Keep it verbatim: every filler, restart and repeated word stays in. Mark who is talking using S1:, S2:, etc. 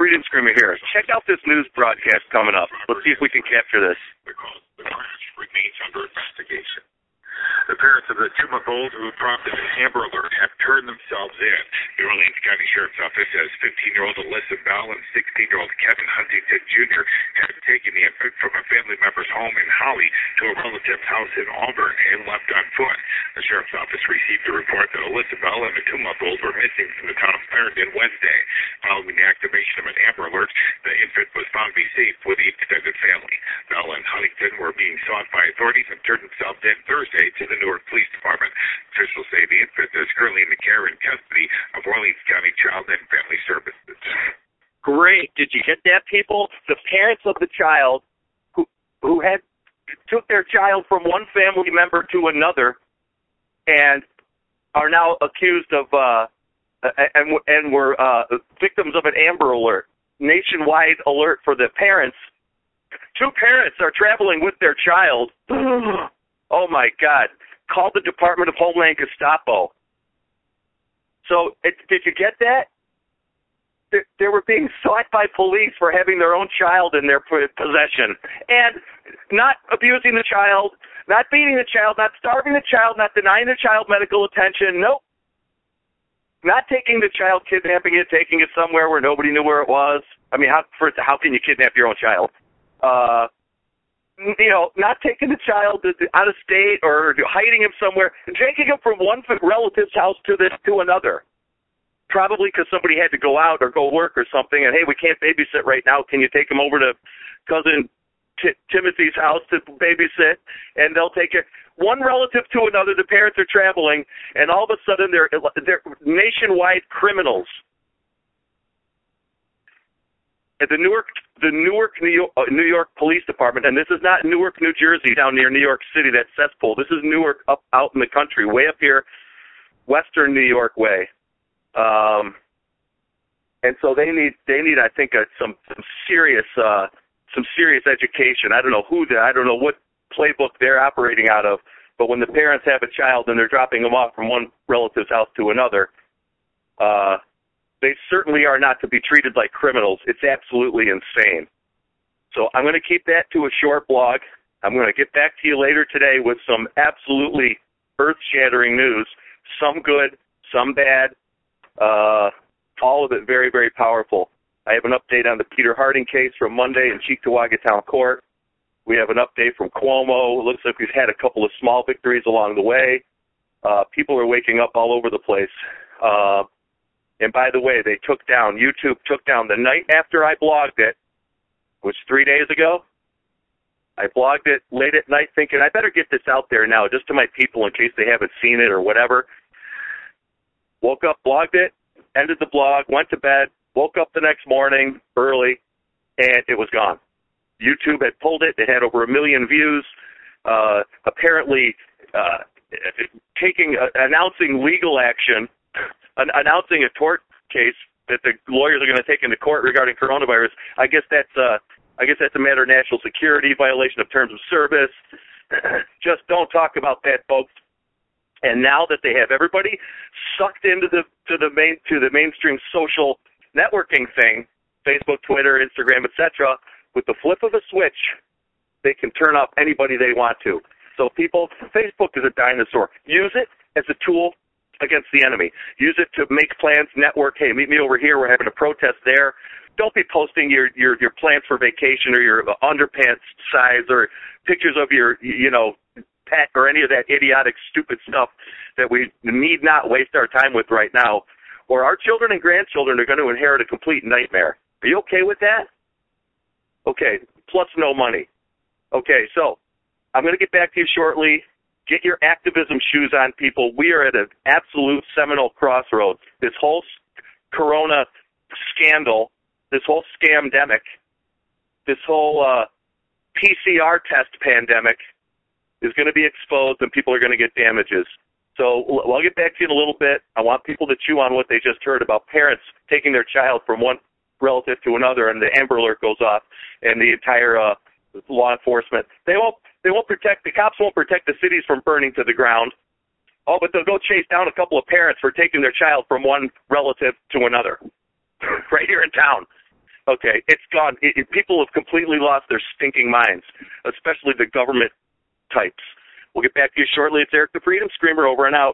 S1: Reed and Screamer here. Check out this news broadcast coming up. Let's see if we can capture this.
S2: Because the crash remains under investigation. The parents of the two-month-old who prompted an Amber Alert have turned themselves in. The Orleans County Sheriff's Office says fifteen-year-old Alyssa Bell and sixteen-year-old Kevin Huntington Junior had taken the infant from a family member's home in Holly to a relative's house in Auburn and left on foot. The Sheriff's Office received a report that Alyssa Bell and the two-month-old were missing from the town of Clarendon Wednesday. Following the activation of an Amber Alert, the infant was found to be safe with the extended family. Bell and Huntington were being sought by authorities and turned themselves in Thursday to the Newark Police Department. Officials say the infant is currently in the care and custody of Orleans County Child and Family Services.
S1: Great. Did you get that, people? The parents of the child who who had took their child from one family member to another and are now accused of uh, and and were uh, victims of an Amber Alert, nationwide alert for the parents. Two parents are traveling with their child. Oh my God! Call the Department of Homeland Gestapo. So, it, did you get that? They, they were being sought by police for having their own child in their possession and not abusing the child, not beating the child, not starving the child, not denying the child medical attention. Nope. Not taking the child, kidnapping it, taking it somewhere where nobody knew where it was. I mean, how first, how can you kidnap your own child? Uh, you know, not taking the child out of state or hiding him somewhere, taking him from one relative's house to this to another. Probably because somebody had to go out or go work or something, and hey, we can't babysit right now. Can you take him over to cousin T- Timothy's house to babysit? And they'll take it one relative to another. The parents are traveling, and all of a sudden they're they're nationwide criminals. At the Newark, the Newark, New York, uh, New York Police Department, and this is not Newark, New Jersey, down near New York City, that cesspool. This is Newark, up out in the country, way up here, western New York way. Um, and so they need, they need, I think, uh, some, some serious, uh, some serious education. I don't know who, they, I don't know what playbook they're operating out of, but when the parents have a child and they're dropping them off from one relative's house to another, uh, they certainly are not to be treated like criminals. It's absolutely insane. So I'm going to keep that to a short blog. I'm going to get back to you later today with some absolutely earth-shattering news, some good, some bad, uh, all of it very, very powerful. I have an update on the Peter Harding case from Monday in Cheektowaga Town Court. We have an update from Cuomo. It looks like we've had a couple of small victories along the way. Uh, people are waking up all over the place. Uh, And by the way, they took down, YouTube took down the night after I blogged it, which three days ago. I blogged it late at night thinking, I better get this out there now just to my people in case they haven't seen it or whatever. Woke up, blogged it, ended the blog, went to bed, woke up the next morning early, and it was gone. YouTube had pulled it. It had over a million views. Uh, apparently uh, taking, uh, announcing legal action announcing a tort case that the lawyers are going to take into court regarding coronavirus. I guess that's uh, I guess that's a matter of national security, violation of terms of service. Just don't talk about that, folks. And now that they have everybody sucked into the to the main to the mainstream social networking thing, Facebook, Twitter, Instagram, et cetera, with the flip of a switch, they can turn off anybody they want to. So people, Facebook is a dinosaur. Use it as a tool against the enemy. Use it to make plans, network. Hey, meet me over here. We're having a protest there. Don't be posting your, your, your plans for vacation or your underpants size or pictures of your, you know, pet or any of that idiotic, stupid stuff that we need not waste our time with right now, or our children and grandchildren are going to inherit a complete nightmare. Are you okay with that? Okay, plus no money. Okay, so I'm going to get back to you shortly. Get your activism shoes on, people. We are at an absolute seminal crossroads. This whole corona scandal, this whole scamdemic, this whole uh, P C R test pandemic is going to be exposed and people are going to get damages. So I'll get back to you in a little bit. I want people to chew on what they just heard about parents taking their child from one relative to another, and the Amber Alert goes off, and the entire uh, law enforcement, they won't They won't protect, the cops won't protect the cities from burning to the ground. Oh, but they'll go chase down a couple of parents for taking their child from one relative to another right here in town. Okay, it's gone. It, it, people have completely lost their stinking minds, especially the government types. We'll get back to you shortly. It's Eric the Freedom Screamer, over and out.